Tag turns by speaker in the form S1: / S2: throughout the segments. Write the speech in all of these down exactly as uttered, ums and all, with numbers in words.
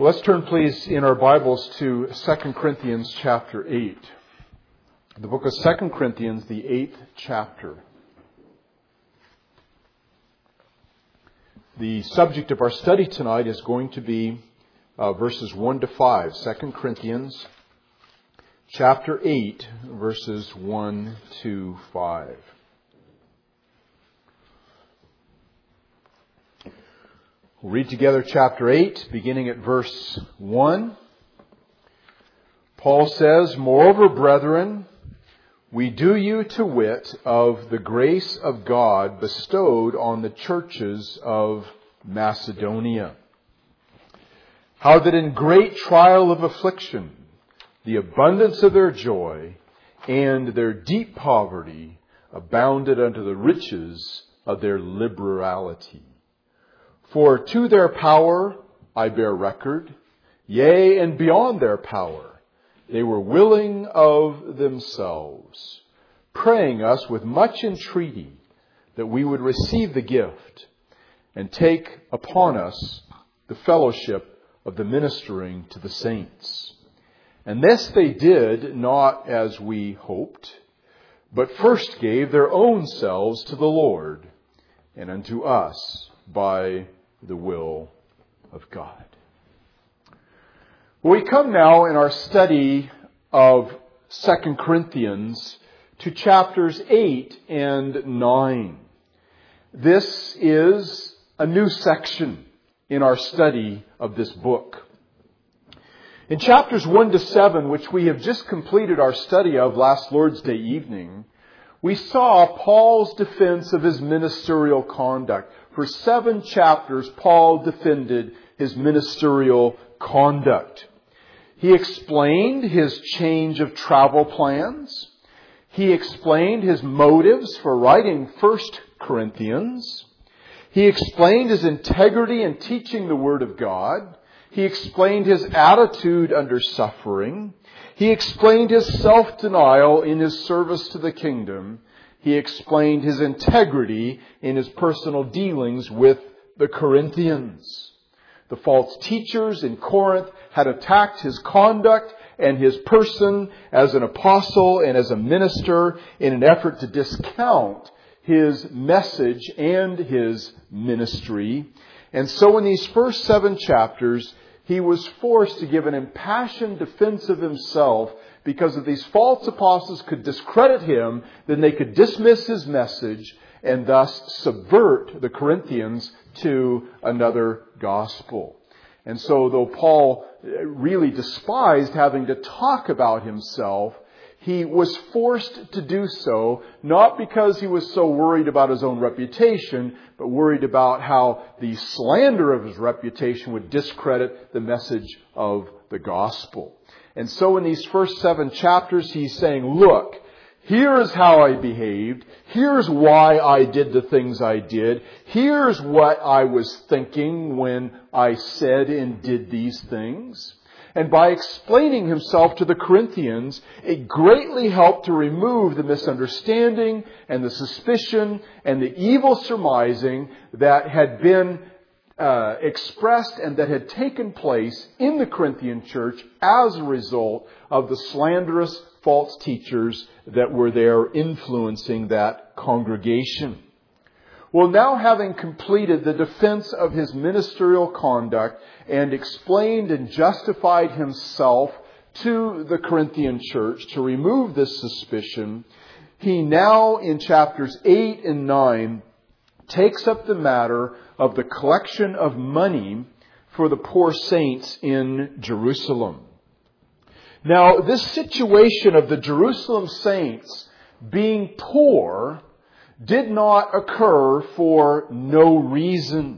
S1: Well, let's turn, please, in our Bibles to Second Corinthians chapter eight. The book of Second Corinthians, the eighth chapter. The subject of our study tonight is going to be uh, verses one to five. Second Corinthians chapter eight, verses one to five. We'll read together chapter eight, beginning at verse one. Paul says, "Moreover, brethren, we do you to wit of the grace of God bestowed on the churches of Macedonia, how that in great trial of affliction, the abundance of their joy and their deep poverty abounded unto the riches of their liberality. For to their power I bear record, yea, and beyond their power, they were willing of themselves, praying us with much entreaty that we would receive the gift and take upon us the fellowship of the ministering to the saints. And this they did not as we hoped, but first gave their own selves to the Lord and unto us by the will of God." We come now in our study of Second Corinthians to chapters eight and nine. This is a new section in our study of this book. In chapters one to seven, which we have just completed our study of last Lord's Day evening, we saw Paul's defense of his ministerial conduct. For seven chapters, Paul defended his ministerial conduct. He explained his change of travel plans. He explained his motives for writing First Corinthians. He explained his integrity in teaching the Word of God. He explained his attitude under suffering. He explained his self-denial in his service to the kingdom. He explained his integrity in his personal dealings with the Corinthians. The false teachers in Corinth had attacked his conduct and his person as an apostle and as a minister in an effort to discount his message and his ministry. And so in these first seven chapters, he was forced to give an impassioned defense of himself, because if these false apostles could discredit him, then they could dismiss his message and thus subvert the Corinthians to another gospel. And so though Paul really despised having to talk about himself, he was forced to do so, not because he was so worried about his own reputation, but worried about how the slander of his reputation would discredit the message of the gospel. And so in these first seven chapters, he's saying, look, here's how I behaved. Here's why I did the things I did. Here's what I was thinking when I said and did these things. And by explaining himself to the Corinthians, it greatly helped to remove the misunderstanding and the suspicion and the evil surmising that had been uh, expressed and that had taken place in the Corinthian church as a result of the slanderous false teachers that were there influencing that congregation. Well, now having completed the defense of his ministerial conduct and explained and justified himself to the Corinthian church to remove this suspicion, he now in chapters eight and nine takes up the matter of the collection of money for the poor saints in Jerusalem. Now, this situation of the Jerusalem saints being poor did not occur for no reason.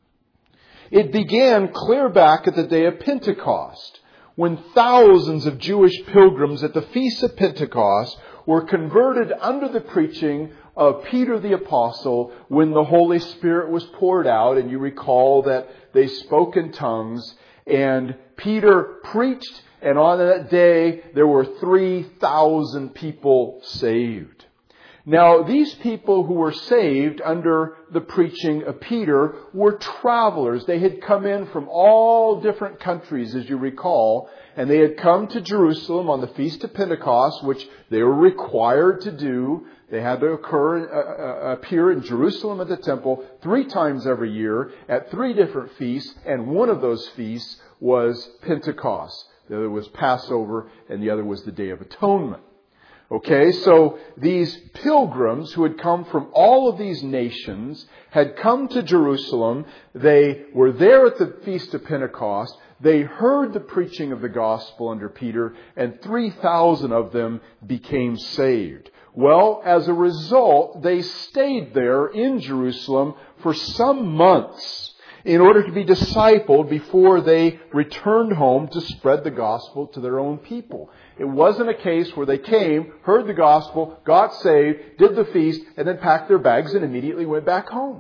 S1: It began clear back at the day of Pentecost, when thousands of Jewish pilgrims at the Feast of Pentecost were converted under the preaching of Peter the Apostle when the Holy Spirit was poured out. And you recall that they spoke in tongues, and Peter preached, and on that day there were three thousand people saved. Now, these people who were saved under the preaching of Peter were travelers. They had come in from all different countries, as you recall, and they had come to Jerusalem on the Feast of Pentecost, which they were required to do. They had to occur, uh, appear in Jerusalem at the temple three times every year at three different feasts, and one of those feasts was Pentecost. The other was Passover, and the other was the Day of Atonement. Okay, so these pilgrims who had come from all of these nations had come to Jerusalem. They were there at the Feast of Pentecost. They heard the preaching of the gospel under Peter, and three thousand of them became saved. Well, as a result, they stayed there in Jerusalem for some months in order to be discipled before they returned home to spread the gospel to their own people. It wasn't a case where they came, heard the gospel, got saved, did the feast, and then packed their bags and immediately went back home.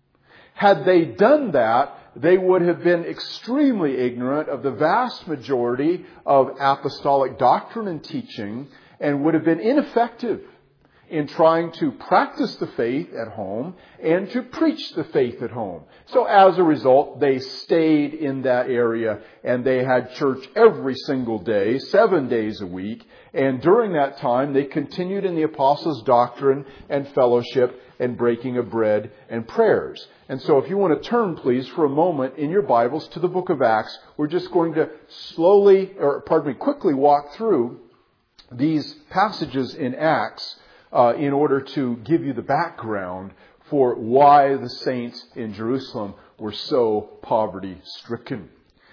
S1: Had they done that, they would have been extremely ignorant of the vast majority of apostolic doctrine and teaching and would have been ineffective in trying to practice the faith at home and to preach the faith at home. So as a result, they stayed in that area and they had church every single day, seven days a week. And during that time, they continued in the apostles' doctrine and fellowship and breaking of bread and prayers. And so if you want to turn, please, for a moment in your Bibles to the book of Acts, we're just going to slowly, or pardon me, quickly walk through these passages in Acts Uh, in order to give you the background for why the saints in Jerusalem were so poverty-stricken.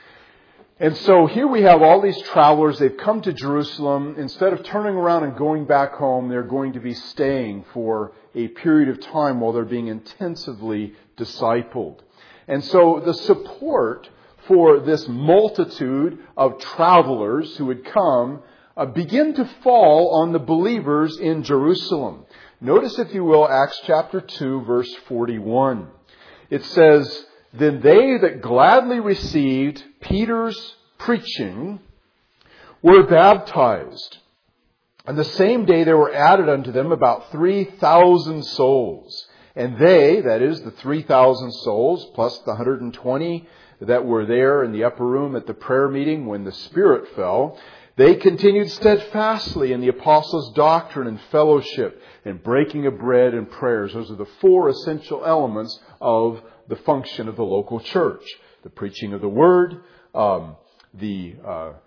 S1: And so here we have all these travelers. They've come to Jerusalem. Instead of turning around and going back home, they're going to be staying for a period of time while they're being intensively discipled. And so the support for this multitude of travelers who had come Uh, begin to fall on the believers in Jerusalem. Notice, if you will, Acts chapter two, verse forty-one. It says, "Then they that gladly received Peter's preaching were baptized. And the same day there were added unto them about three thousand souls. And they," that is, the three thousand souls, plus the one hundred twenty that were there in the upper room at the prayer meeting when the Spirit fell, "they continued steadfastly in the apostles' doctrine and fellowship and breaking of bread and prayers." Those are the four essential elements of the function of the local church. The preaching of the Word, um, the, uh, uh,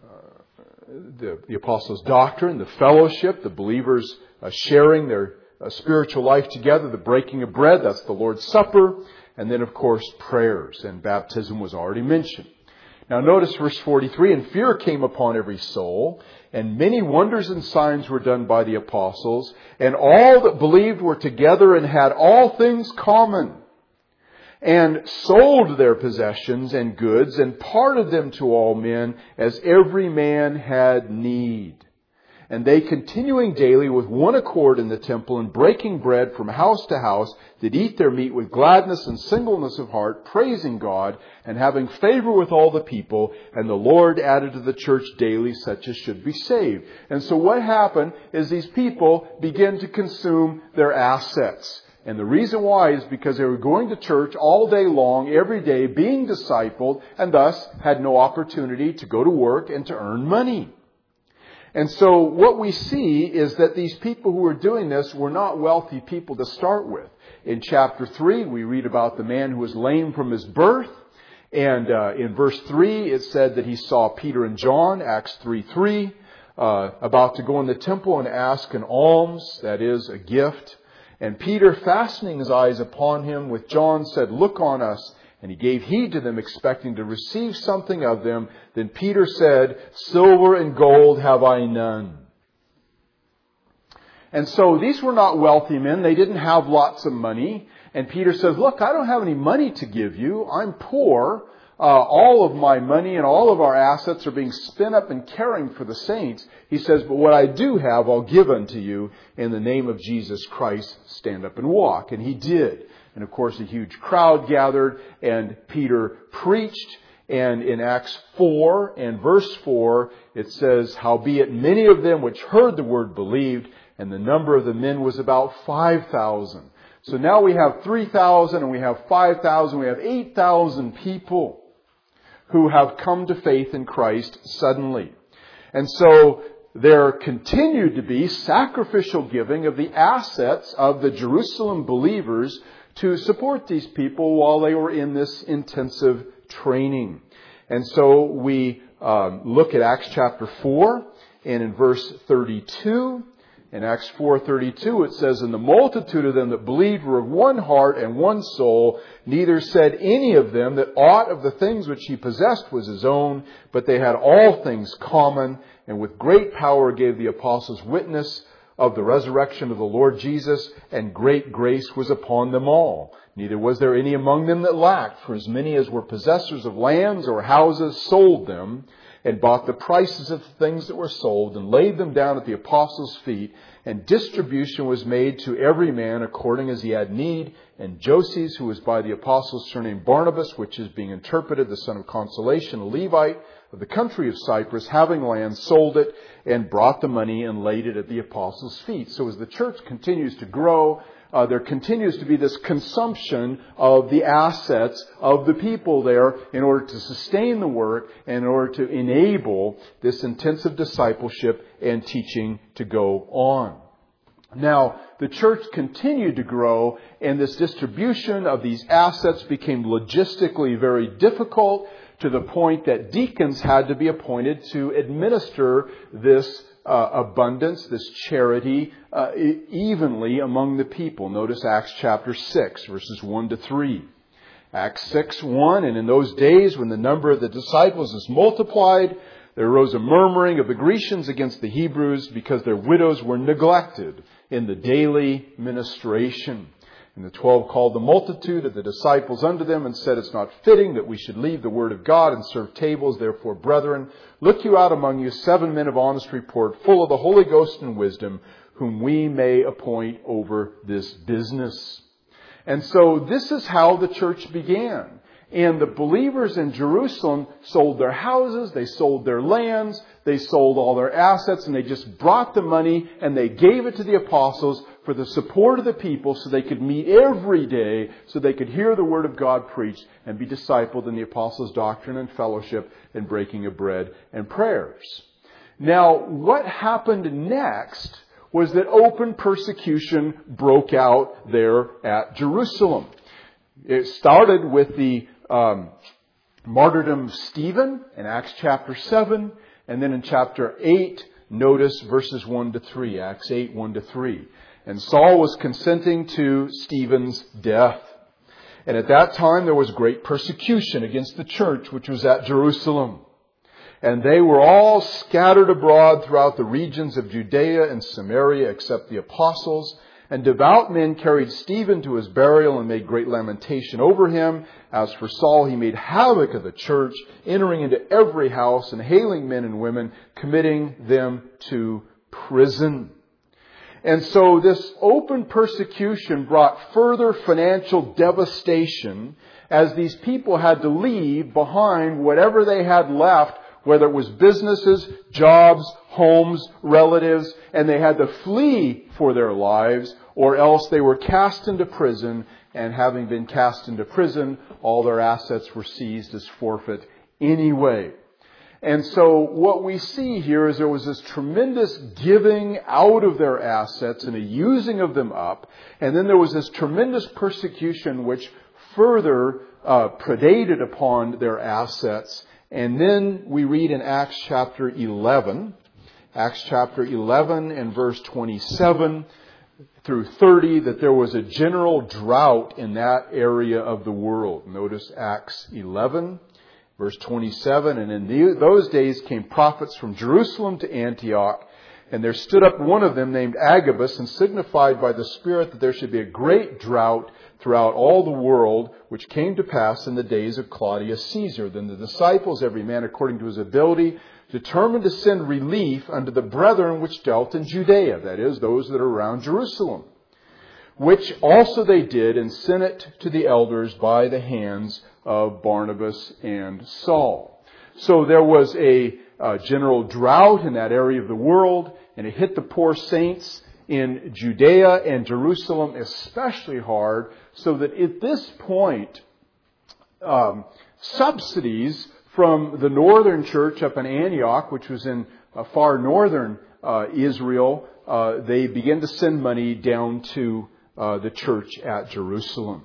S1: the the apostles' doctrine, the fellowship, the believers uh, sharing their uh, spiritual life together, the breaking of bread, that's the Lord's Supper, and then, of course, prayers. And baptism was already mentioned. Now notice verse forty-three, "And fear came upon every soul, and many wonders and signs were done by the apostles, and all that believed were together and had all things common, and sold their possessions and goods, and parted them to all men, as every man had need. And they, continuing daily with one accord in the temple, and breaking bread from house to house, did eat their meat with gladness and singleness of heart, praising God, and having favor with all the people. And the Lord added to the church daily such as should be saved." And so what happened is these people began to consume their assets. And the reason why is because they were going to church all day long, every day, being discipled, and thus had no opportunity to go to work and to earn money. And so what we see is that these people who were doing this were not wealthy people to start with. In chapter three, we read about the man who was lame from his birth. And uh, in verse three, it said that he saw Peter and John, Acts three three, uh, about to go in the temple and ask an alms, that is, a gift. And Peter, fastening his eyes upon him with John, said, "Look on us." And he gave heed to them, expecting to receive something of them. Then Peter said, "Silver and gold have I none." And so these were not wealthy men. They didn't have lots of money. And Peter says, "Look, I don't have any money to give you. I'm poor. Uh, all of my money and all of our assets are being spent up in caring for the saints." He says, "But what I do have, I'll give unto you. In the name of Jesus Christ, stand up and walk." And he did. And of course, a huge crowd gathered, and Peter preached. And in Acts four and verse four, it says, "Howbeit many of them which heard the word believed, And the number of the men was about five thousand. So now we have three thousand and we have five thousand. We have eight thousand people who have come to faith in Christ suddenly. And so there continued to be sacrificial giving of the assets of the Jerusalem believers to support these people while they were in this intensive training. And so we um, look at Acts chapter four, and in verse thirty-two, in Acts four thirty-two, it says, "And the multitude of them that believed were of one heart and one soul. Neither said any of them that aught of the things which he possessed was his own, but they had all things common. And with great power gave the apostles witness of the resurrection of the Lord Jesus, and great grace was upon them all. Neither was there any among them that lacked, for as many as were possessors of lands or houses sold them, and bought the prices of the things that were sold, and laid them down at the apostles' feet. And distribution was made to every man according as he had need. And Joses, who was by the apostles surnamed Barnabas, which is being interpreted the son of consolation, a Levite of the country of Cyprus, having land, sold it, and brought the money and laid it at the apostles' feet." So as the church continues to grow, Uh, there continues to be this consumption of the assets of the people there in order to sustain the work and in order to enable this intensive discipleship and teaching to go on. Now, the church continued to grow, and this distribution of these assets became logistically very difficult, to the point that deacons had to be appointed to administer this Uh, abundance, this charity, uh, evenly among the people. Notice Acts chapter six, verses one to three. Acts six, one, "And in those days when the number of the disciples is multiplied, there arose a murmuring of the Grecians against the Hebrews, because their widows were neglected in the daily ministration. And the twelve called the multitude of the disciples unto them, and said, It's not fitting that we should leave the word of God and serve tables. Therefore, brethren, look you out among you seven men of honest report, full of the Holy Ghost and wisdom, whom we may appoint over this business." And so this is how the church began. And the believers in Jerusalem sold their houses, they sold their lands, they sold all their assets, and they just brought the money and they gave it to the apostles for the support of the people, so they could meet every day, so they could hear the Word of God preached and be discipled in the apostles' doctrine and fellowship and breaking of bread and prayers. Now, what happened next was that open persecution broke out there at Jerusalem. It started with the um, martyrdom of Stephen in Acts chapter seven, and then in chapter eight, notice verses one to three, Acts eight, one to three. "And Saul was consenting to Stephen's death. And at that time there was great persecution against the church which was at Jerusalem. And they were all scattered abroad throughout the regions of Judea and Samaria, except the apostles. And devout men carried Stephen to his burial and made great lamentation over him. As for Saul, he made havoc of the church, entering into every house and hailing men and women, committing them to prison." And so this open persecution brought further financial devastation, as these people had to leave behind whatever they had left, whether it was businesses, jobs, homes, relatives, and they had to flee for their lives, or else they were cast into prison, and having been cast into prison, all their assets were seized as forfeit anyway. And so what we see here is there was this tremendous giving out of their assets and a using of them up, and then there was this tremendous persecution which further uh, predated upon their assets. And then we read in Acts chapter eleven, Acts chapter eleven and verse twenty-seven through thirty, that there was a general drought in that area of the world. Notice Acts eleven, verse twenty-seven, "And in the, those days came prophets from Jerusalem to Antioch, and there stood up one of them named Agabus, and signified by the Spirit that there should be a great drought throughout all the world, which came to pass in the days of Claudius Caesar. Then the disciples, every man according to his ability, determined to send relief unto the brethren which dwelt in Judea," that is, those that are around Jerusalem. "Which also they did, and sent it to the elders by the hands of Barnabas and Saul." So there was a uh, general drought in that area of the world, and it hit the poor saints. in Judea and Jerusalem especially hard, so that at this point, um, subsidies from the northern church up in Antioch, which was in uh, far northern uh, Israel, uh, they began to send money down to uh, the church at Jerusalem.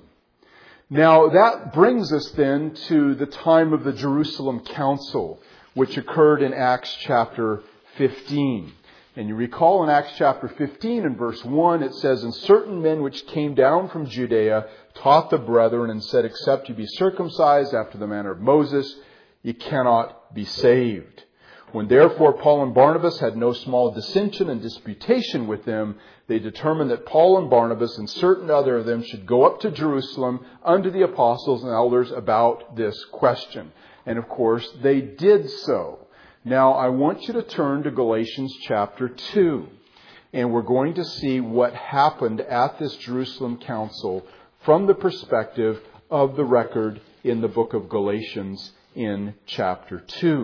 S1: Now that brings us then to the time of the Jerusalem Council, which occurred in Acts chapter fifteen. And you recall in Acts chapter fifteen and verse one, it says, "And certain men which came down from Judea taught the brethren and said, Except you be circumcised after the manner of Moses, ye cannot be saved. When therefore Paul and Barnabas had no small dissension and disputation with them, they determined that Paul and Barnabas and certain other of them should go up to Jerusalem unto the apostles and elders about this question." And of course, they did so. Now, I want you to turn to Galatians chapter two. And we're going to see what happened at this Jerusalem Council from the perspective of the record in the book of Galatians in chapter two.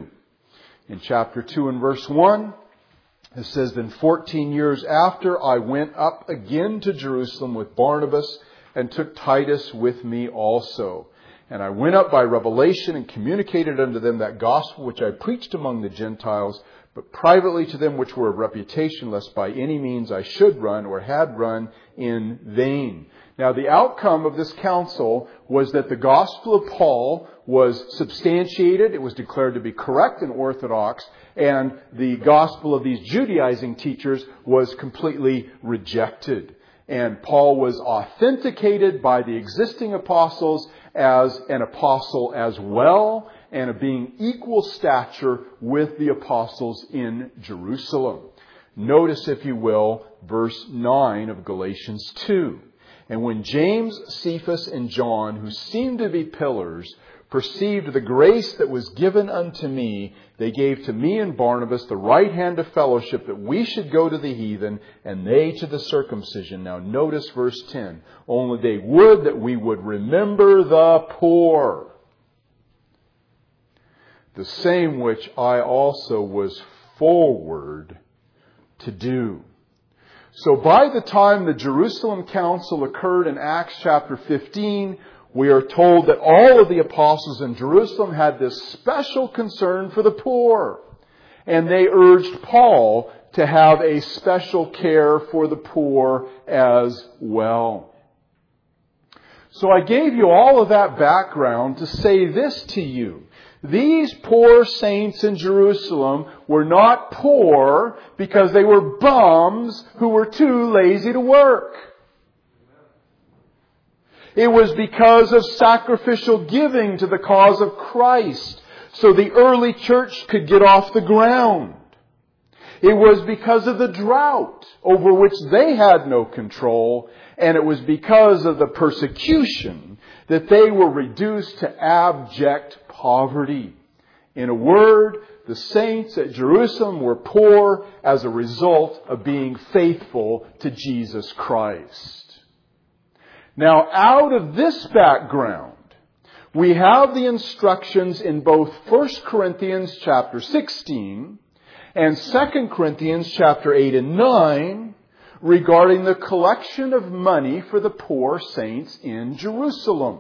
S1: In chapter two and verse one, it says, "Then fourteen years after, I went up again to Jerusalem with Barnabas and took Titus with me also. And I went up by revelation and communicated unto them that gospel which I preached among the Gentiles, but privately to them which were of reputation, lest by any means I should run or had run in vain." Now, the outcome of this council was that the gospel of Paul was substantiated. It was declared to be correct and orthodox. And the gospel of these Judaizing teachers was completely rejected. And Paul was authenticated by the existing apostles as an apostle as well, and of being equal stature with the apostles in Jerusalem. Notice, if you will, verse nine of Galatians two. "And when James, Cephas, and John, who seemed to be pillars, perceived the grace that was given unto me, they gave to me and Barnabas the right hand of fellowship, that we should go to the heathen, and they to the circumcision." Now notice verse ten. "Only they would that we would remember the poor, the same which I also was forward to do." So by the time the Jerusalem Council occurred in Acts chapter fifteen, we are told that all of the apostles in Jerusalem had this special concern for the poor. And they urged Paul to have a special care for the poor as well. So I gave you all of that background to say this to you. These poor saints in Jerusalem were not poor because they were bums who were too lazy to work. It was because of sacrificial giving to the cause of Christ, so the early church could get off the ground. It was because of the drought over which they had no control, and it was because of the persecution that they were reduced to abject poverty. In a word, the saints at Jerusalem were poor as a result of being faithful to Jesus Christ. Now, out of this background, we have the instructions in both First Corinthians chapter sixteen and Second Corinthians chapter eight and nine regarding the collection of money for the poor saints in Jerusalem.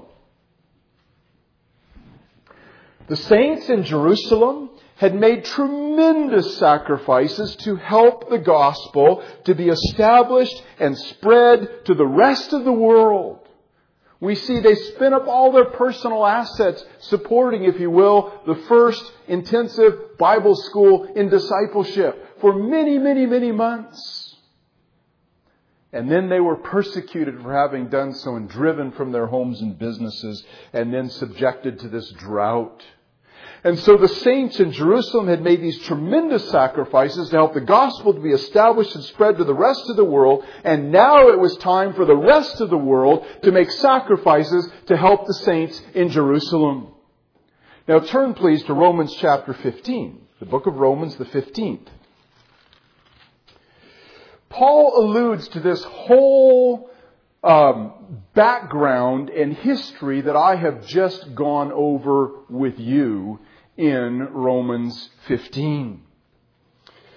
S1: The saints in Jerusalem had made tremendous sacrifices to help the gospel to be established and spread to the rest of the world. We see they spent up all their personal assets supporting, if you will, the first intensive Bible school in discipleship for many, many, many months. And then they were persecuted for having done so and driven from their homes and businesses and then subjected to this drought. And so the saints in Jerusalem had made these tremendous sacrifices to help the gospel to be established and spread to the rest of the world. And now it was time for the rest of the world to make sacrifices to help the saints in Jerusalem. Now turn please to Romans chapter fifteen, the book of Romans, the fifteenth. Paul alludes to this whole um, background and history that I have just gone over with you in Romans fifteen.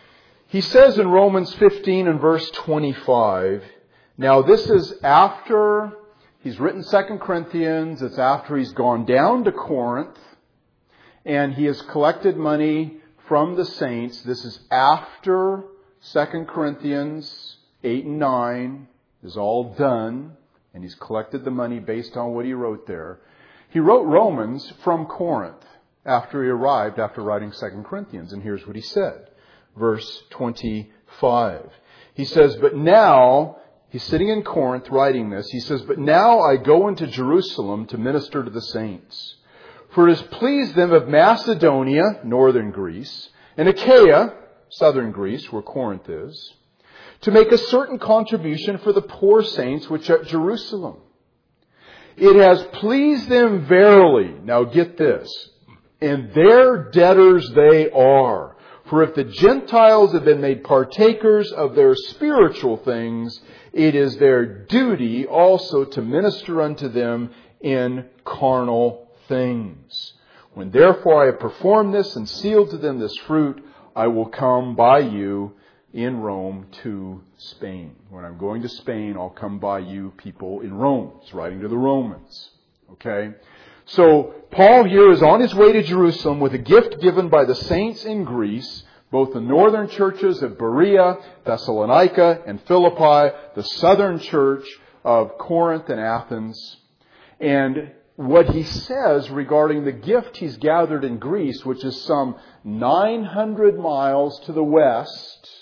S1: He says in Romans fifteen and verse twenty-five, now this is after he's written Second Corinthians, it's after he's gone down to Corinth, and he has collected money from the saints. This is after Second Corinthians eight and nine is all done, and he's collected the money based on what he wrote there. He wrote Romans from Corinth after he arrived, after writing Second Corinthians, and here's what he said. Verse twenty-five. He says, but now, he's sitting in Corinth writing this, he says, but now I go into Jerusalem to minister to the saints. For it has pleased them of Macedonia, northern Greece, and Achaia, southern Greece, where Corinth is, to make a certain contribution for the poor saints which are at Jerusalem. It has pleased them verily, now get this, and their debtors they are. For if the Gentiles have been made partakers of their spiritual things, it is their duty also to minister unto them in carnal things. When therefore I have performed this and sealed to them this fruit, I will come by you in Rome to Spain. When I'm going to Spain, I'll come by you people in Rome. He's writing to the Romans. Okay? So, Paul here is on his way to Jerusalem with a gift given by the saints in Greece, both the northern churches of Berea, Thessalonica, and Philippi, the southern church of Corinth and Athens. And what he says regarding the gift he's gathered in Greece, which is some nine hundred miles to the west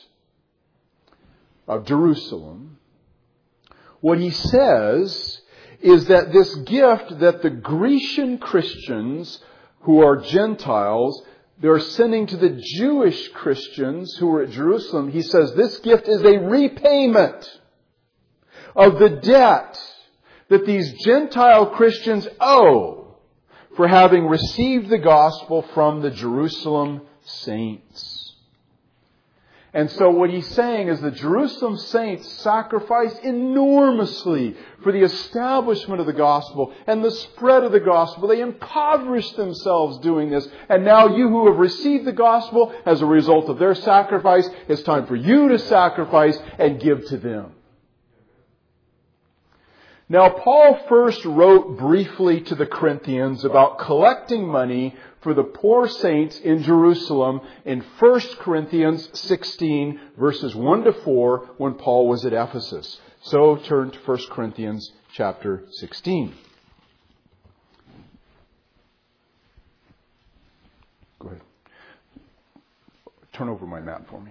S1: of Jerusalem, what he says is that this gift that the Grecian Christians who are Gentiles, they're sending to the Jewish Christians who are at Jerusalem, he says this gift is a repayment of the debt that these Gentile Christians owe for having received the gospel from the Jerusalem saints. And so what he's saying is the Jerusalem saints sacrificed enormously for the establishment of the gospel and the spread of the gospel. They impoverished themselves doing this. And now you who have received the gospel as a result of their sacrifice, it's time for you to sacrifice and give to them. Now, Paul first wrote briefly to the Corinthians about collecting money for the poor saints in Jerusalem in First Corinthians sixteen, verses one to four, when Paul was at Ephesus. So turn to First Corinthians chapter sixteen. Go ahead. Turn over my map for me.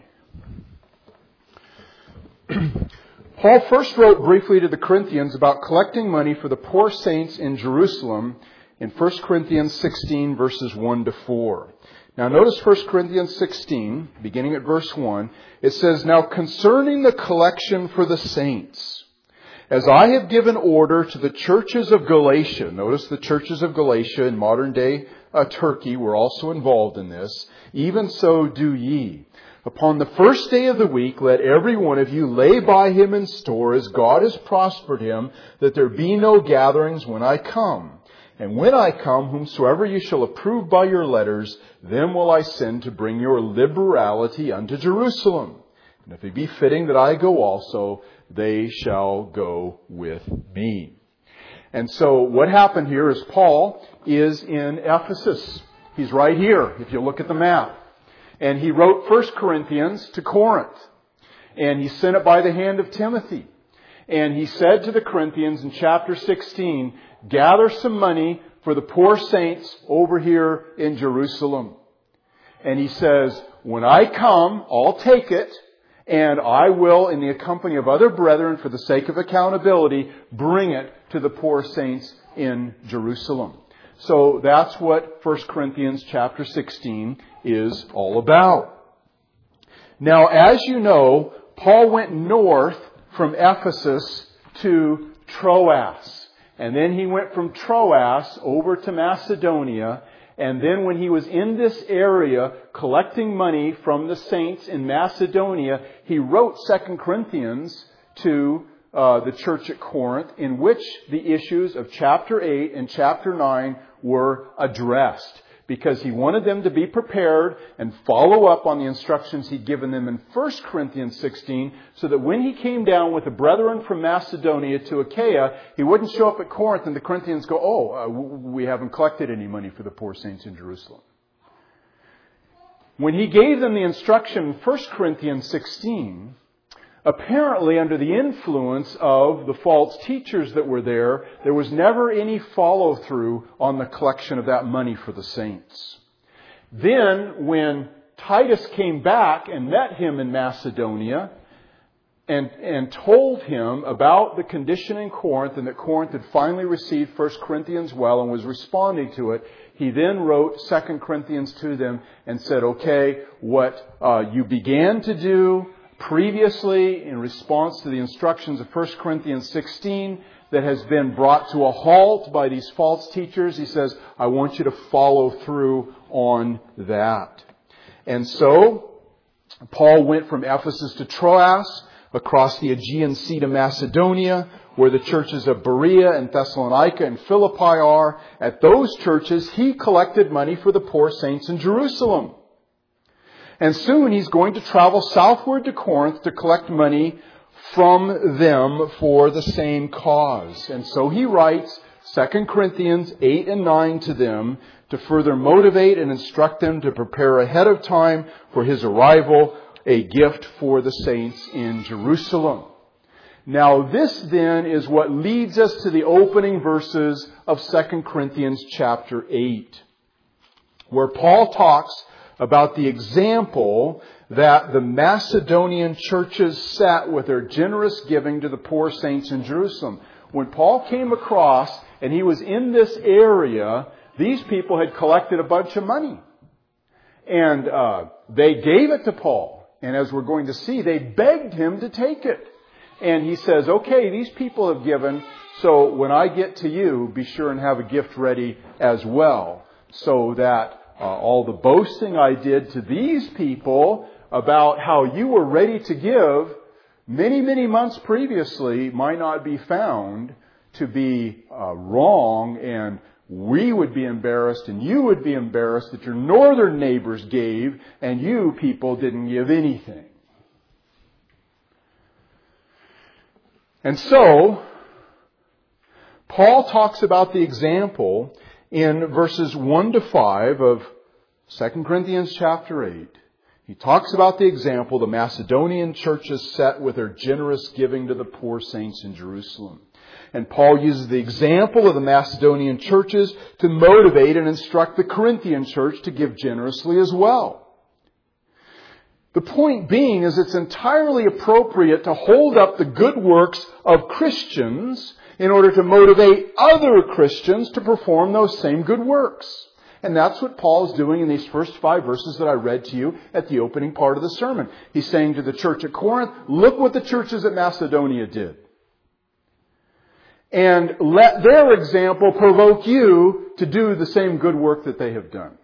S1: Paul first wrote briefly to the Corinthians about collecting money for the poor saints in Jerusalem in First Corinthians sixteen, verses one to four. Now notice First Corinthians sixteen, beginning at verse one. It says, now concerning the collection for the saints, as I have given order to the churches of Galatia. Notice the churches of Galatia in modern day uh, Turkey were also involved in this. Even so do ye. Upon the first day of the week, let every one of you lay by him in store as God has prospered him, that there be no gatherings when I come. And when I come, whomsoever you shall approve by your letters, them will I send to bring your liberality unto Jerusalem. And if it be fitting that I go also, they shall go with me. And so what happened here is Paul is in Ephesus. He's right here, if you look at the map. And he wrote First Corinthians to Corinth. And he sent it by the hand of Timothy. And he said to the Corinthians in chapter sixteen, gather some money for the poor saints over here in Jerusalem. And he says, when I come, I'll take it. And I will, in the company of other brethren, for the sake of accountability, bring it to the poor saints in Jerusalem. So that's what First Corinthians chapter sixteen is all about. Now, as you know, Paul went north from Ephesus to Troas. And then he went from Troas over to Macedonia. And then when he was in this area collecting money from the saints in Macedonia, he wrote Second Corinthians to uh, the church at Corinth, in which the issues of chapter eight and chapter nine were addressed. because he wanted them to be prepared and follow up on the instructions he'd given them in First Corinthians sixteen, so that when he came down with the brethren from Macedonia to Achaia, he wouldn't show up at Corinth and the Corinthians go, oh, uh, we haven't collected any money for the poor saints in Jerusalem. When he gave them the instruction in First Corinthians sixteen, apparently under the influence of the false teachers that were there, there was never any follow-through on the collection of that money for the saints. Then, when Titus came back and met him in Macedonia and, and told him about the condition in Corinth and that Corinth had finally received First Corinthians well and was responding to it, he then wrote Second Corinthians to them and said, okay, what uh, you began to do previously in response to the instructions of First Corinthians sixteen that has been brought to a halt by these false teachers, he says, I want you to follow through on that. And so, Paul went from Ephesus to Troas, across the Aegean Sea to Macedonia, where the churches of Berea and Thessalonica and Philippi are. At those churches, he collected money for the poor saints in Jerusalem. And soon he's going to travel southward to Corinth to collect money from them for the same cause. And so he writes Second Corinthians eight and nine to them to further motivate and instruct them to prepare ahead of time for his arrival, a gift for the saints in Jerusalem. Now this then is what leads us to the opening verses of Second Corinthians chapter eight, where Paul talks about the example that the Macedonian churches set with their generous giving to the poor saints in Jerusalem. When Paul came across and he was in this area, these people had collected a bunch of money. And uh, they gave it to Paul. And as we're going to see, they begged him to take it. And he says, okay, these people have given, so when I get to you, be sure and have a gift ready as well, so that uh, all the boasting I did to these people about how you were ready to give many, many months previously might not be found to be uh, wrong, and we would be embarrassed and you would be embarrassed that your northern neighbors gave and you people didn't give anything. And so, Paul talks about the example in verses one to five of Second Corinthians chapter eight. He talks about the example the Macedonian churches set with their generous giving to the poor saints in Jerusalem. And Paul uses the example of the Macedonian churches to motivate and instruct the Corinthian church to give generously as well. The point being is it's entirely appropriate to hold up the good works of Christians in order to motivate other Christians to perform those same good works. And that's what Paul is doing in these first five verses that I read to you at the opening part of the sermon. He's saying to the church at Corinth, look what the churches at Macedonia did. And let their example provoke you to do the same good work that they have done.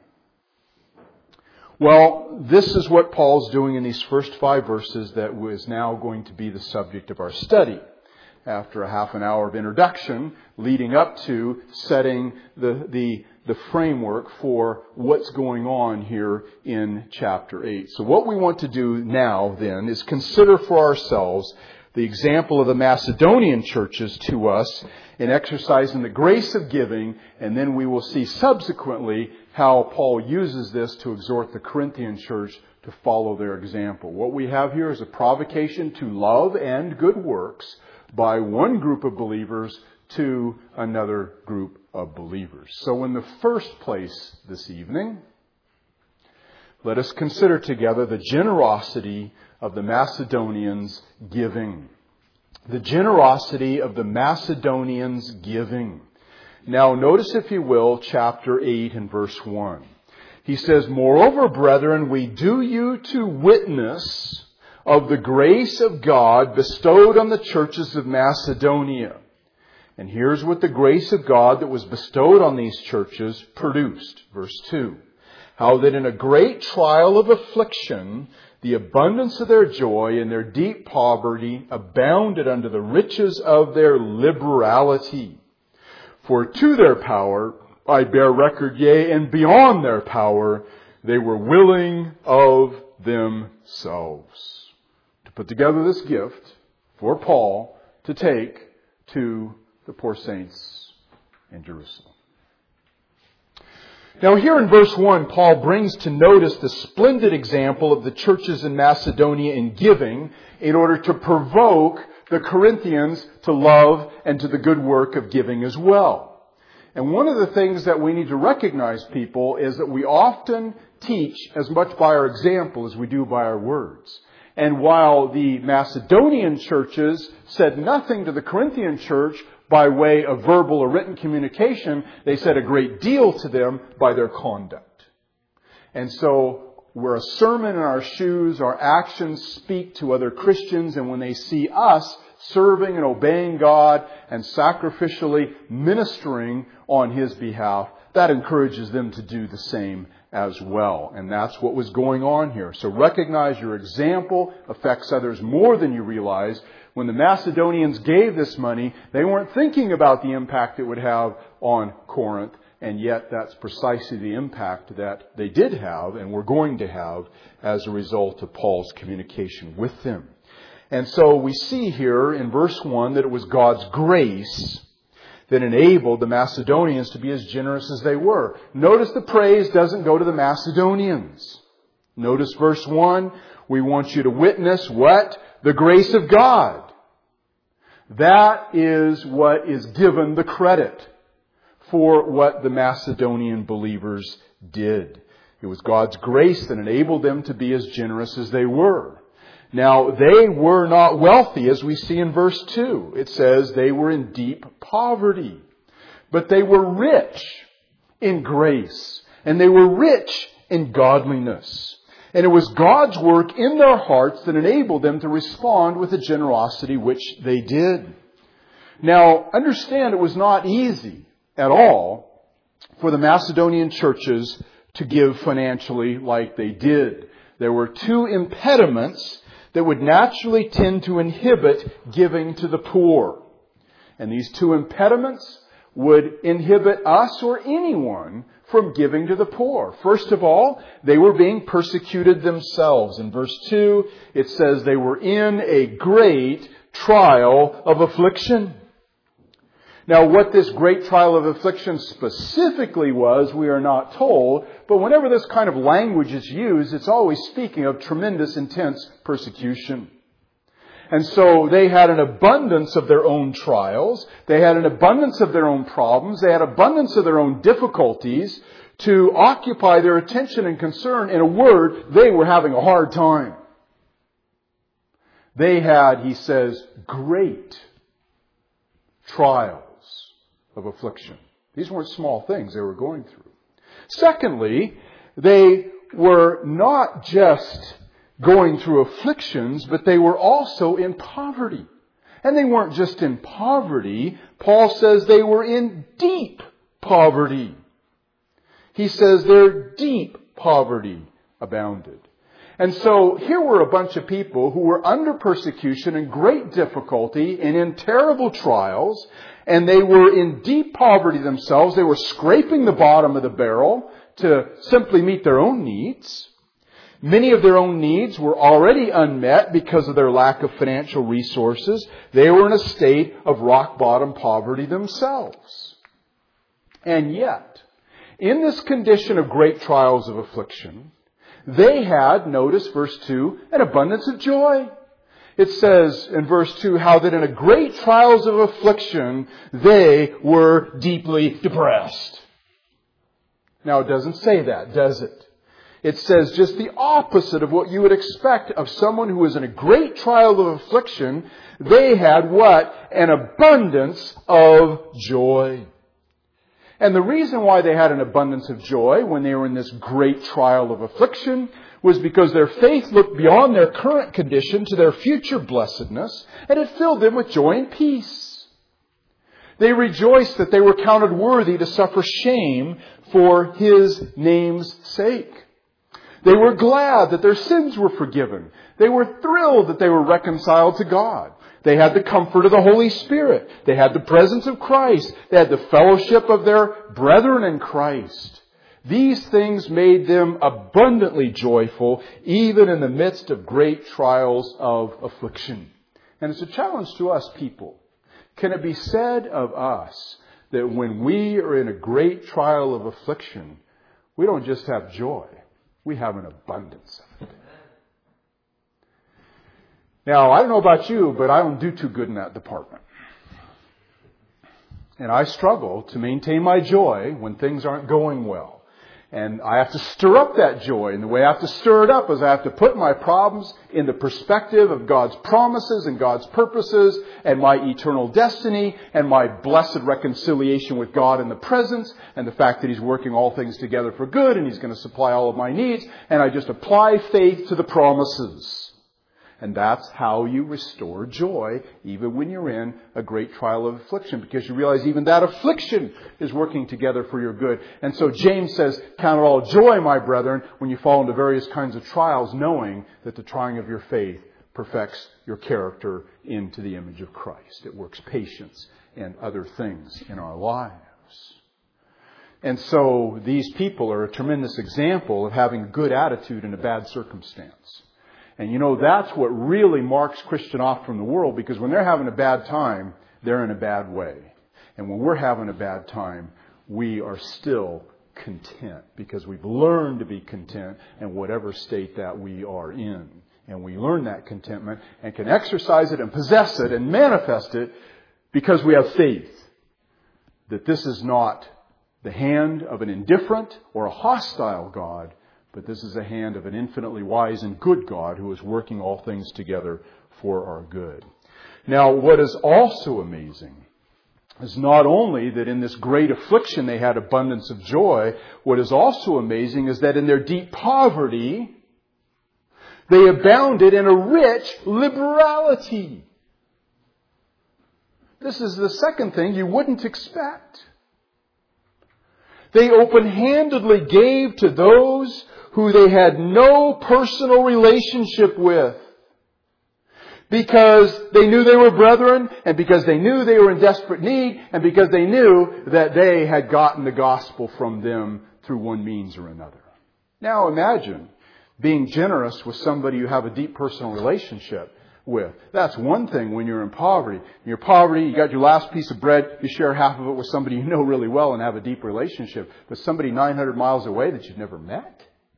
S1: Well, this is what Paul's doing in these first five verses that is now going to be the subject of our study. After a half an hour of introduction leading up to setting the, the, the framework for what's going on here in chapter eight. So what we want to do now then is consider for ourselves the example of the Macedonian churches to us in exercising the grace of giving, and then we will see subsequently how Paul uses this to exhort the Corinthian church to follow their example. What we have here is a provocation to love and good works by one group of believers to another group of believers. So in the first place this evening, let us consider together the generosity of the Macedonians' giving. The generosity of the Macedonians' giving. Now notice, if you will, chapter eight and verse one. He says, moreover, brethren, we do you to witness of the grace of God bestowed on the churches of Macedonia. And here's what the grace of God that was bestowed on these churches produced. Verse two. How that in a great trial of affliction, the abundance of their joy and their deep poverty abounded unto the riches of their liberality. For to their power I bear record, yea, and beyond their power, they were willing of themselves to put together this gift for Paul to take to the poor saints in Jerusalem. Now here in verse one, Paul brings to notice the splendid example of the churches in Macedonia in giving in order to provoke the Corinthians to love and to the good work of giving as well. And one of the things that we need to recognize, people, is that we often teach as much by our example as we do by our words. And while the Macedonian churches said nothing to the Corinthian church by way of verbal or written communication, they said a great deal to them by their conduct. And so we're a sermon in our shoes. Our actions speak to other Christians. And when they see us serving and obeying God and sacrificially ministering on His behalf, that encourages them to do the same as well. And that's what was going on here. So recognize your example affects others more than you realize. When the Macedonians gave this money, they weren't thinking about the impact it would have on Corinth. And yet that's precisely the impact that they did have and were going to have as a result of Paul's communication with them. And so we see here in verse one that it was God's grace that enabled the Macedonians to be as generous as they were. Notice the praise doesn't go to the Macedonians. Notice verse one, we want you to witness what? The grace of God. That is what is given the credit for what the Macedonian believers did. It was God's grace that enabled them to be as generous as they were. Now, they were not wealthy, as we see in verse two. It says they were in deep poverty. But they were rich in grace. And they were rich in godliness. And it was God's work in their hearts that enabled them to respond with the generosity which they did. Now, understand it was not easy at all for the Macedonian churches to give financially like they did. There were two impediments that would naturally tend to inhibit giving to the poor. And these two impediments would inhibit us or anyone from giving to the poor. First of all, they were being persecuted themselves. In verse two, it says they were in a great trial of affliction. Now, what this great trial of affliction specifically was, we are not told. But whenever this kind of language is used, it's always speaking of tremendous, intense persecution. And so they had an abundance of their own trials. They had an abundance of their own problems. They had abundance of their own difficulties to occupy their attention and concern. In a word, they were having a hard time. They had, he says, great trials of affliction. These weren't small things they were going through. Secondly, they were not just going through afflictions, but they were also in poverty. And they weren't just in poverty. Paul says they were in deep poverty. He says their deep poverty abounded. And so here were a bunch of people who were under persecution and great difficulty and in terrible trials. And they were in deep poverty themselves. They were scraping the bottom of the barrel to simply meet their own needs. Many of their own needs were already unmet because of their lack of financial resources. They were in a state of rock bottom poverty themselves. And yet, in this condition of great trials of affliction, they had, notice verse two, an abundance of joy. It says in verse two how that in a great trials of affliction, they were deeply depressed. Now, it doesn't say that, does it? It says just the opposite of what you would expect of someone who is in a great trial of affliction. They had what? An abundance of joy. And the reason why they had an abundance of joy when they were in this great trial of affliction was because their faith looked beyond their current condition to their future blessedness, and it filled them with joy and peace. They rejoiced that they were counted worthy to suffer shame for His name's sake. They were glad that their sins were forgiven. They were thrilled that they were reconciled to God. They had the comfort of the Holy Spirit. They had the presence of Christ. They had the fellowship of their brethren in Christ. These things made them abundantly joyful, even in the midst of great trials of affliction. And it's a challenge to us people. Can it be said of us that when we are in a great trial of affliction, we don't just have joy, we have an abundance of it? Now, I don't know about you, but I don't do too good in that department. And I struggle to maintain my joy when things aren't going well. And I have to stir up that joy. And the way I have to stir it up is I have to put my problems in the perspective of God's promises and God's purposes and my eternal destiny and my blessed reconciliation with God in the presence and the fact that He's working all things together for good and He's going to supply all of my needs. And I just apply faith to the promises. And that's how you restore joy, even when you're in a great trial of affliction, because you realize even that affliction is working together for your good. And so James says, count it all joy, my brethren, when you fall into various kinds of trials, knowing that the trying of your faith perfects your character into the image of Christ. It works patience and other things in our lives. And so these people are a tremendous example of having a good attitude in a bad circumstance. And you know, that's what really marks Christian off from the world, because when they're having a bad time, they're in a bad way. And when we're having a bad time, we are still content, because we've learned to be content in whatever state that we are in. And we learn that contentment and can exercise it and possess it and manifest it because we have faith that this is not the hand of an indifferent or a hostile God, but this is the hand of an infinitely wise and good God who is working all things together for our good. Now, what is also amazing is not only that in this great affliction they had abundance of joy, what is also amazing is that in their deep poverty, they abounded in a rich liberality. This is the second thing you wouldn't expect. They open-handedly gave to those who they had no personal relationship with, because they knew they were brethren, and because they knew they were in desperate need, and because they knew that they had gotten the gospel from them through one means or another. Now imagine being generous with somebody you have a deep personal relationship with. That's one thing when you're in poverty. In your poverty, you got your last piece of bread, you share half of it with somebody you know really well and have a deep relationship. But somebody nine hundred miles away that you've never met?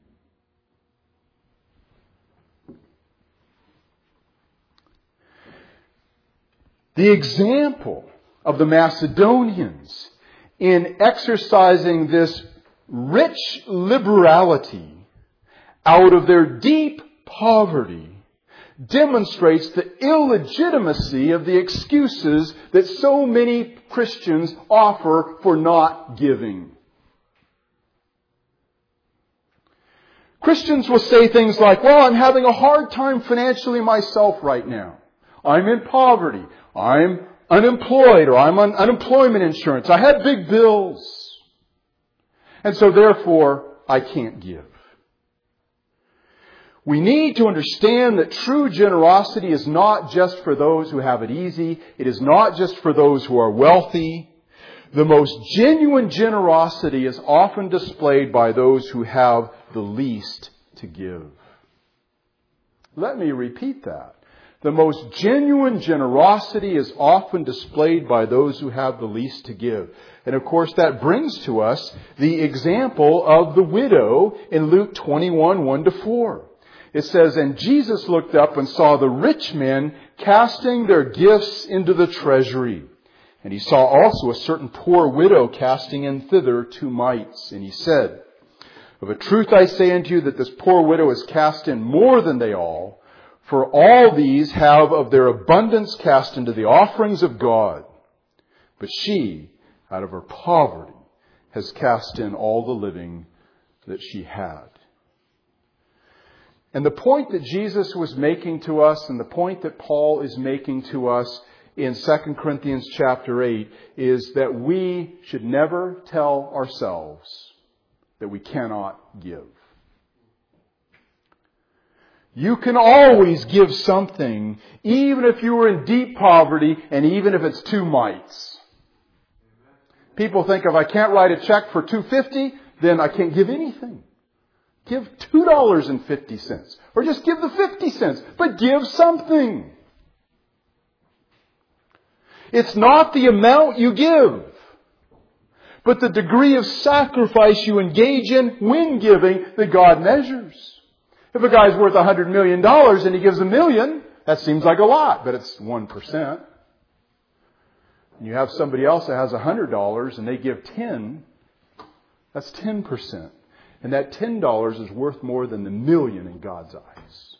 S1: The example of the Macedonians in exercising this rich liberality out of their deep poverty demonstrates the illegitimacy of the excuses that so many Christians offer for not giving. Christians will say things like, well, I'm having a hard time financially myself right now. I'm in poverty. I'm unemployed, or I'm on unemployment insurance. I have big bills. And so therefore, I can't give. We need to understand that true generosity is not just for those who have it easy. It is not just for those who are wealthy. The most genuine generosity is often displayed by those who have the least to give. Let me repeat that. The most genuine generosity is often displayed by those who have the least to give. And of course that brings to us the example of the widow in Luke twenty-one, one to four. It says, and Jesus looked up and saw the rich men casting their gifts into the treasury. And he saw also a certain poor widow casting in thither two mites. And he said, of a truth I say unto you that this poor widow has cast in more than they all. For all these have of their abundance cast into the offerings of God. But she, out of her poverty, has cast in all the living that she had. And the point that Jesus was making to us, and the point that Paul is making to us in Second Corinthians chapter eight, is that we should never tell ourselves that we cannot give. You can always give something, even if you were in deep poverty and even if it's two mites. People think if I can't write a check for two dollars and fifty cents, then I can't give anything. Give two dollars and fifty cents. Or just give the fifty cents. But give something. It's not the amount you give, but the degree of sacrifice you engage in when giving that God measures. If a guy's worth one hundred million dollars and he gives a million, that seems like a lot, but it's one percent. And you have somebody else that has one hundred dollars and they give ten, that's ten percent. And that ten dollars is worth more than the million in God's eyes.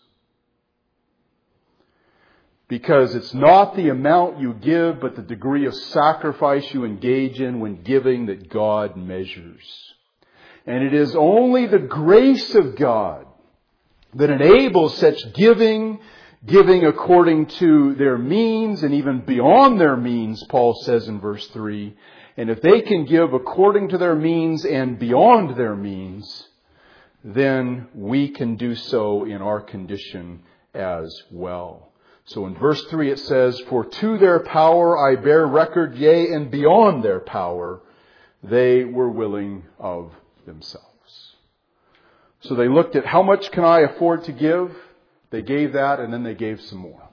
S1: Because it's not the amount you give, but the degree of sacrifice you engage in when giving that God measures. And it is only the grace of God that enables such giving, giving according to their means and even beyond their means, Paul says in verse three. And if they can give according to their means and beyond their means, then we can do so in our condition as well. So in verse three it says, for to their power I bear record, yea, and beyond their power, they were willing of themselves. So they looked at how much can I afford to give? They gave that and then they gave some more.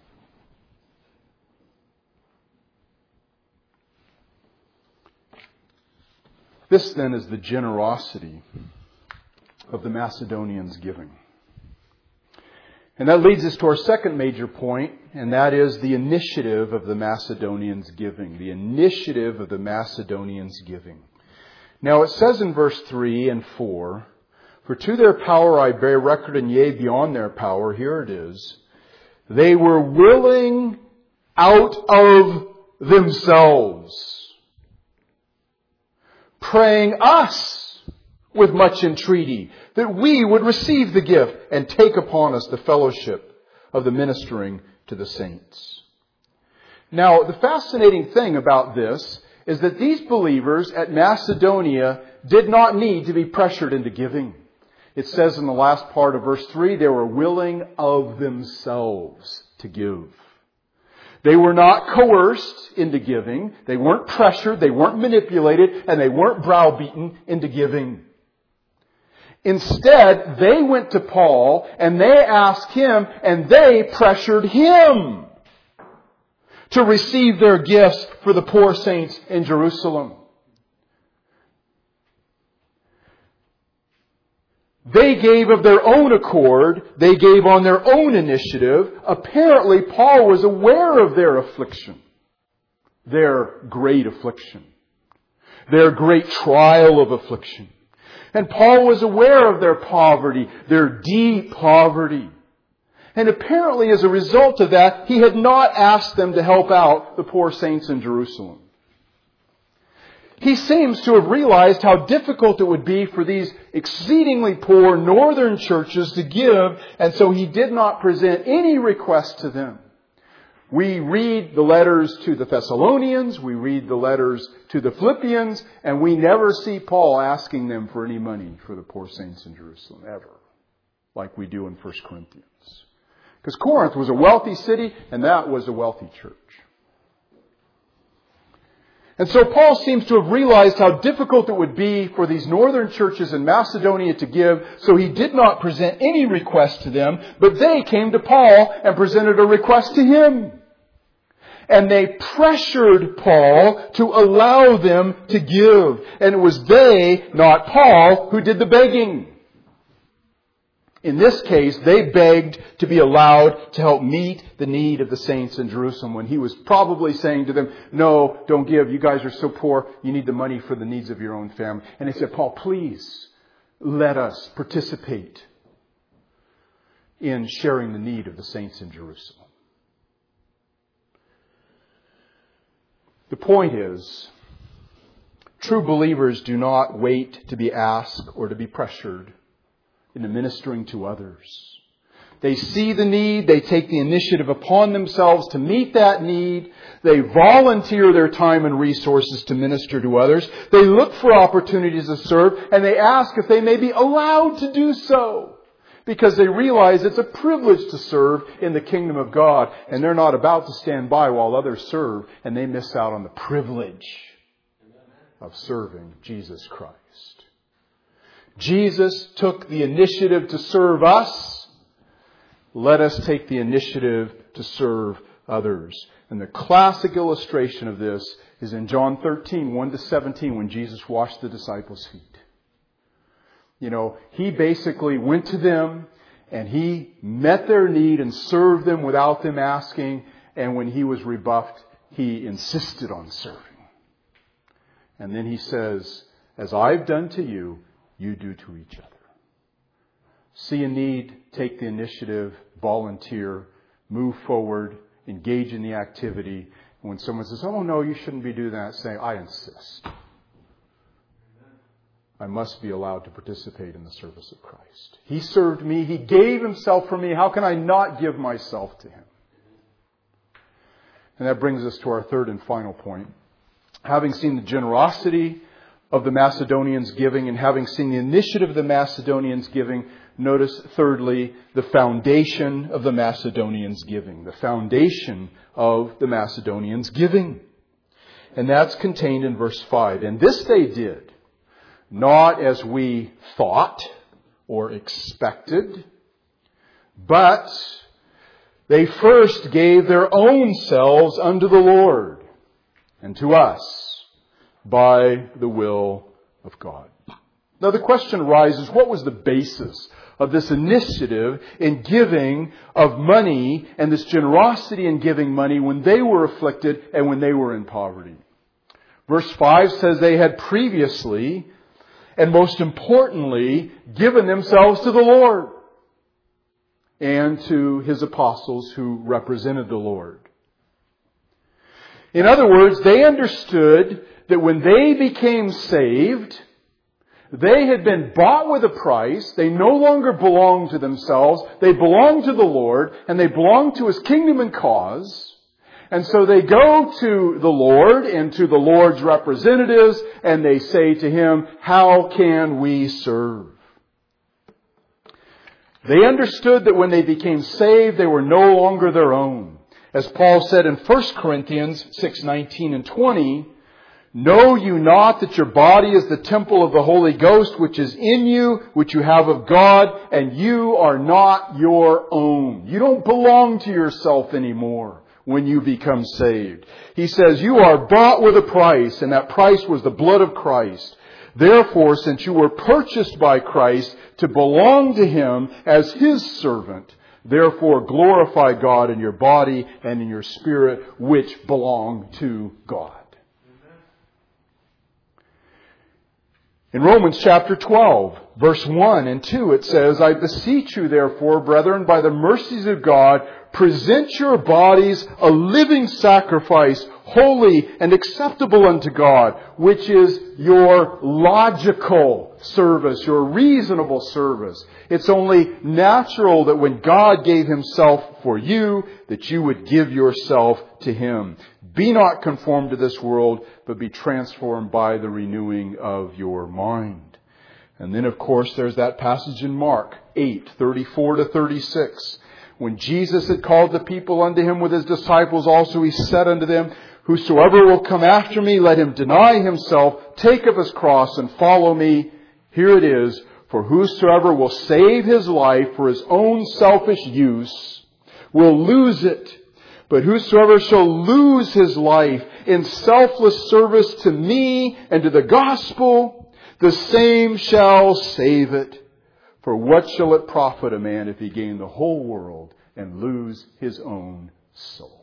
S1: This then is the generosity of the Macedonians' giving. And that leads us to our second major point, and that is the initiative of the Macedonians' giving. The initiative of the Macedonians' giving. Now it says in verse three and four, for to their power I bear record, and yea, beyond their power, here it is, they were willing out of themselves, praying us with much entreaty that we would receive the gift and take upon us the fellowship of the ministering to the saints. Now, the fascinating thing about this is that these believers at Macedonia did not need to be pressured into giving. It says in the last part of verse three, they were willing of themselves to give. They were not coerced into giving. They weren't pressured. They weren't manipulated. And they weren't browbeaten into giving. Instead, they went to Paul and they asked him and they pressured him to receive their gifts for the poor saints in Jerusalem. They gave of their own accord. They gave on their own initiative. Apparently, Paul was aware of their affliction. Their great affliction. Their great trial of affliction. And Paul was aware of their poverty. Their deep poverty. And apparently, as a result of that, he had not asked them to help out the poor saints in Jerusalem. He seems to have realized how difficult it would be for these exceedingly poor northern churches to give, and so he did not present any request to them. We read the letters to the Thessalonians, we read the letters to the Philippians, and we never see Paul asking them for any money for the poor saints in Jerusalem, ever, like we do in First Corinthians. Because Corinth was a wealthy city, and that was a wealthy church. And so Paul seems to have realized how difficult it would be for these northern churches in Macedonia to give, so he did not present any request to them, but they came to Paul and presented a request to him. And they pressured Paul to allow them to give. And it was they, not Paul, who did the begging. In this case, they begged to be allowed to help meet the need of the saints in Jerusalem when he was probably saying to them, no, don't give. You guys are so poor. You need the money for the needs of your own family. And they said, Paul, please let us participate in sharing the need of the saints in Jerusalem. The point is, true believers do not wait to be asked or to be pressured into ministering to others. They see the need. They take the initiative upon themselves to meet that need. They volunteer their time and resources to minister to others. They look for opportunities to serve, and they ask if they may be allowed to do so. because they realize it's a privilege to serve in the kingdom of God, and they're not about to stand by while others serve, and they miss out on the privilege of serving Jesus Christ. Jesus took the initiative to serve us. Let us take the initiative to serve others. And the classic illustration of this is in John thirteen, one to seventeen, when Jesus washed the disciples' feet. You know, He basically went to them and He met their need and served them without them asking. And when He was rebuffed, He insisted on serving. And then He says, as I've done to you, you do to each other. See a need, take the initiative, volunteer, move forward, engage in the activity. And when someone says, oh no, you shouldn't be doing that, say, I insist. I must be allowed to participate in the service of Christ. He served me. He gave Himself for me. How can I not give myself to Him? And that brings us to our third and final point. Having seen the generosity of the Macedonians' giving and having seen the initiative of the Macedonians' giving, notice thirdly, the foundation of the Macedonians' giving. The foundation of the Macedonians' giving. And that's contained in verse five. And this they did, not as we thought or expected, but they first gave their own selves unto the Lord and to us by the will of God. Now the question arises, what was the basis of this initiative in giving of money and this generosity in giving money when they were afflicted and when they were in poverty? Verse five says they had previously, and most importantly, given themselves to the Lord and to His apostles who represented the Lord. In other words, they understood that when they became saved, they had been bought with a price. They no longer belonged to themselves. They belonged to the Lord, and they belonged to His kingdom and cause. And so they go to the Lord and to the Lord's representatives, and they say to Him, how can we serve? They understood that when they became saved, they were no longer their own. As Paul said in First Corinthians six nineteen and twenty, know you not that your body is the temple of the Holy Ghost, which is in you, which you have of God, and you are not your own. You don't belong to yourself anymore when you become saved. He says, you are bought with a price, and that price was the blood of Christ. Therefore, since you were purchased by Christ to belong to Him as His servant, therefore glorify God in your body and in your spirit, which belong to God. In Romans chapter twelve, verse one and two, it says, I beseech you, therefore, brethren, by the mercies of God, present your bodies a living sacrifice, holy and acceptable unto God, which is your logical service, your reasonable service. It's only natural that when God gave Himself for you, that you would give yourself to Him. Be not conformed to this world, but be transformed by the renewing of your mind. And then, of course, there's that passage in Mark eight, thirty-four to thirty-six. When Jesus had called the people unto Him with His disciples also, He said unto them, whosoever will come after me, let him deny himself, take up his cross, and follow me. Here it is, for whosoever will save his life for his own selfish use will lose it. But whosoever shall lose his life in selfless service to me and to the gospel, the same shall save it. For what shall it profit a man if he gain the whole world and lose his own soul?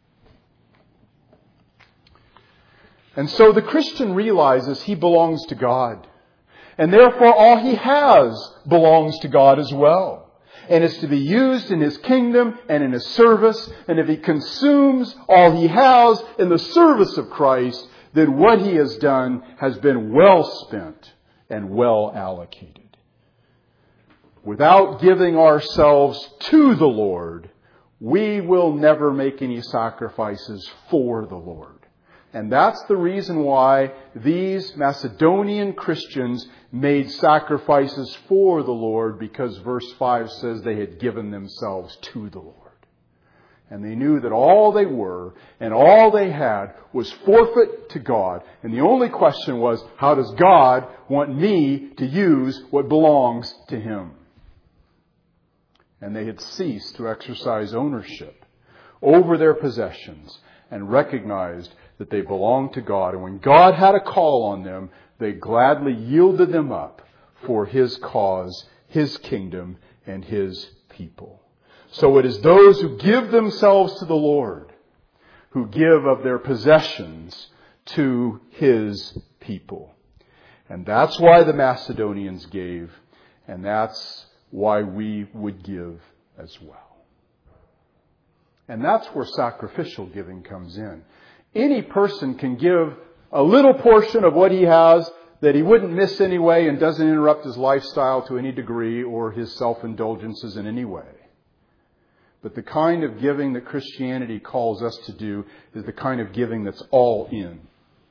S1: And so the Christian realizes he belongs to God. And therefore all he has belongs to God as well. And it's to be used in His kingdom and in His service. And if he consumes all he has in the service of Christ, then what he has done has been well spent and well allocated. Without giving ourselves to the Lord, we will never make any sacrifices for the Lord. And that's the reason why these Macedonian Christians made sacrifices for the Lord, because verse five says they had given themselves to the Lord. And they knew that all they were and all they had was forfeit to God. And the only question was, how does God want me to use what belongs to Him? And they had ceased to exercise ownership over their possessions and recognized that they belonged to God. And when God had a call on them, they gladly yielded them up for His cause, His kingdom, and His people. So it is those who give themselves to the Lord who give of their possessions to His people. And that's why the Macedonians gave, and that's why we would give as well. And that's where sacrificial giving comes in. Any person can give a little portion of what he has that he wouldn't miss anyway and doesn't interrupt his lifestyle to any degree or his self-indulgences in any way. But the kind of giving that Christianity calls us to do is the kind of giving that's all in.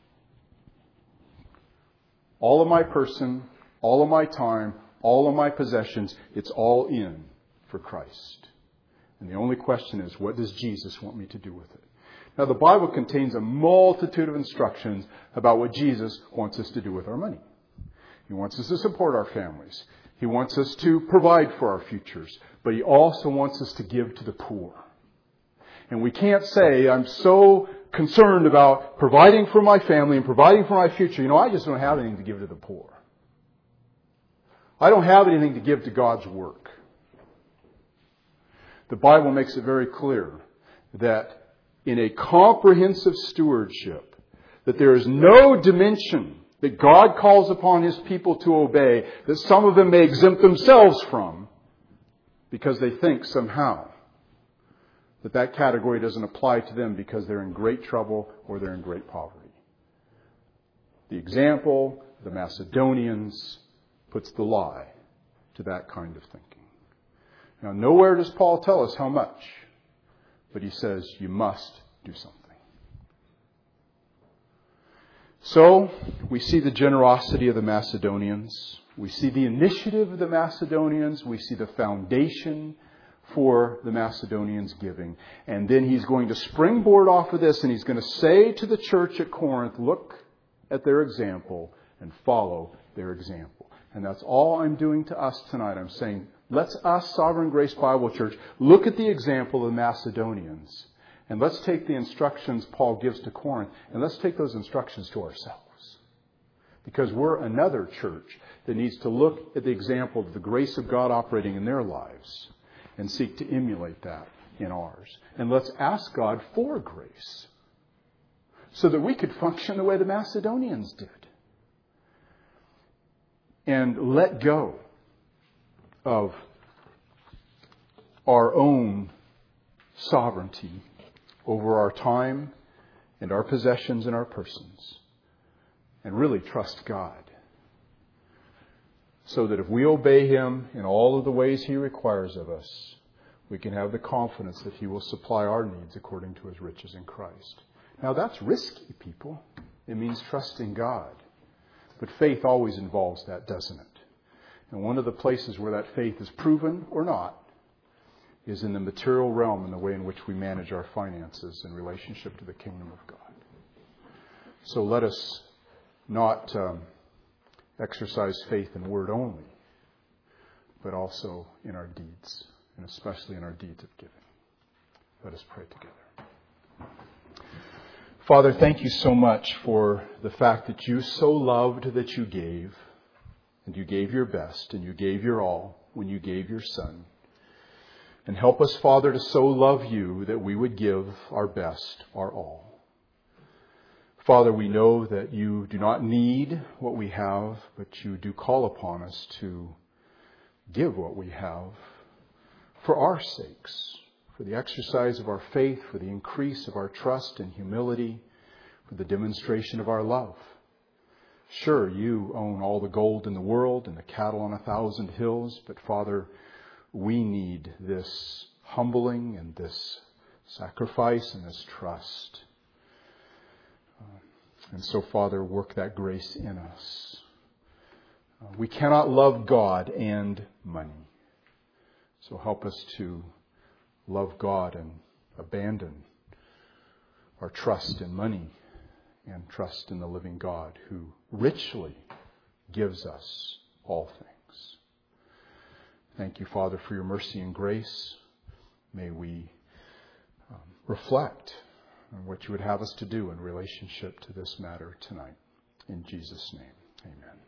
S1: All of my person, all of my time, all of my possessions, it's all in for Christ. And the only question is, what does Jesus want me to do with it? Now, the Bible contains a multitude of instructions about what Jesus wants us to do with our money. He wants us to support our families. He wants us to provide for our futures. But He also wants us to give to the poor. And we can't say, I'm so concerned about providing for my family and providing for my future. You know, I just don't have anything to give to the poor. I don't have anything to give to God's work. The Bible makes it very clear that in a comprehensive stewardship, that there is no dimension that God calls upon His people to obey that some of them may exempt themselves from because they think somehow that that category doesn't apply to them because they're in great trouble or they're in great poverty. The example, the Macedonians, puts the lie to that kind of thinking. Now, nowhere does Paul tell us how much, but he says you must do something. So, we see the generosity of the Macedonians. We see the initiative of the Macedonians. We see the foundation for the Macedonians' giving. And then he's going to springboard off of this and he's going to say to the church at Corinth, look at their example and follow their example. And that's all I'm doing to us tonight. I'm saying, let's us, Sovereign Grace Bible Church, look at the example of the Macedonians. And let's take the instructions Paul gives to Corinth and let's take those instructions to ourselves. Because we're another church that needs to look at the example of the grace of God operating in their lives and seek to emulate that in ours. And let's ask God for grace so that we could function the way the Macedonians did. And let go of our own sovereignty over our time and our possessions and our persons. And really trust God. So that if we obey Him in all of the ways He requires of us, we can have the confidence that He will supply our needs according to His riches in Christ. Now that's risky, people. It means trusting God. But faith always involves that, doesn't it? And one of the places where that faith is proven or not is in the material realm in the way in which we manage our finances in relationship to the kingdom of God. So let us not um, exercise faith in word only, but also in our deeds, and especially in our deeds of giving. Let us pray together. Father, thank you so much for the fact that you so loved that you gave, and you gave your best, and you gave your all when you gave your Son. And help us, Father, to so love you that we would give our best, our all. Father, we know that you do not need what we have, but you do call upon us to give what we have for our sakes, for the exercise of our faith, for the increase of our trust and humility, for the demonstration of our love. Sure, you own all the gold in the world and the cattle on a thousand hills, but Father, we need this humbling and this sacrifice and this trust. Uh, And so, Father, work that grace in us. Uh, we cannot love God and money. So help us to love God and abandon our trust in money and trust in the living God who richly gives us all things. Thank you, Father, for your mercy and grace. May we um, reflect on what you would have us to do in relationship to this matter tonight. In Jesus' name, amen.